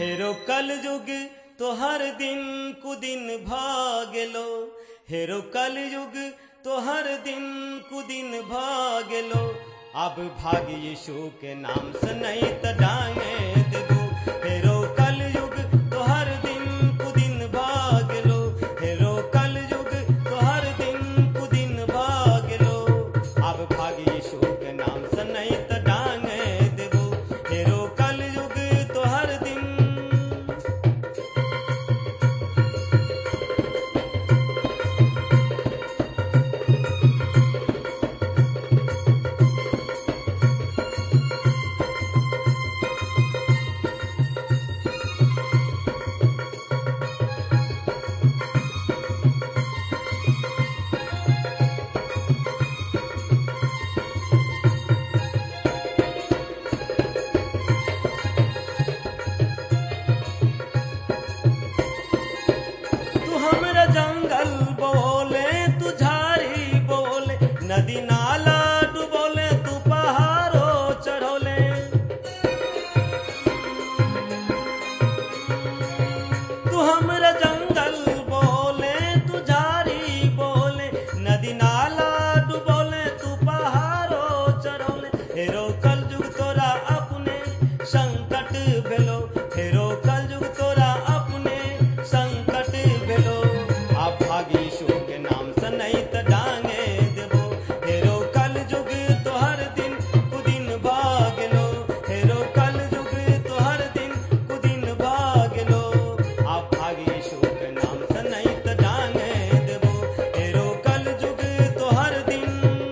हेरो कल युग तो हर दिन कुदिन भागेलो। हेरो कल युग तो हर दिन कुदिन भागेलो। अब भाग यीशु के नाम से नहीं तो डांगे देबो। हेरो कल युग तो हर दिन कुदिन भागेलो। हेरो कल युग तो हर दिन कुदिन भागेलो। अब भाग यीशु के नाम से नहीं तो डांगे देबो। हेरो कल युग तो हर दिन। जंगल बोले तू झाड़ी बोले नदी नाला डुबोले तू पहाड़ों चढ़ोले। तू हमरा जंगल बोले तू झाड़ी बोले नदी नाला डुबोले तू पहाड़ों चढ़ोले। हेरो कल युग तोरा अपने संकट भेलो। हेरो कल युग तोरा अपने संकट भेलो। भाग यीशु के नाम से नहीं तो डांगे देबो। हेरो कल युग तो हर दिन कुदिन भागेलो। हेरो कल युग तो हर दिन कुदिन भागेलो। आप भाग यीशु के नाम से नहीं तो डांगे देबो। हेरो कल युग तो हर दिन।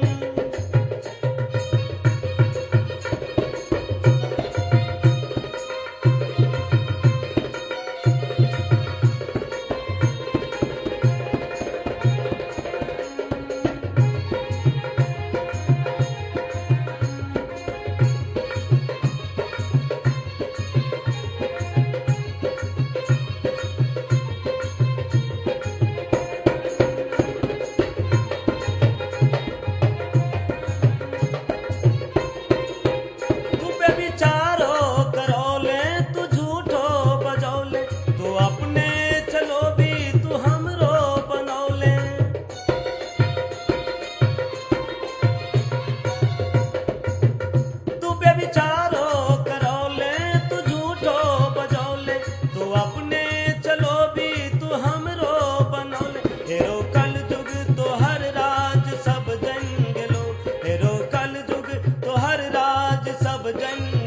हेरो कल युग तो हर राज सब जन गेलो। हेरो कल युग तो हर राज सब जन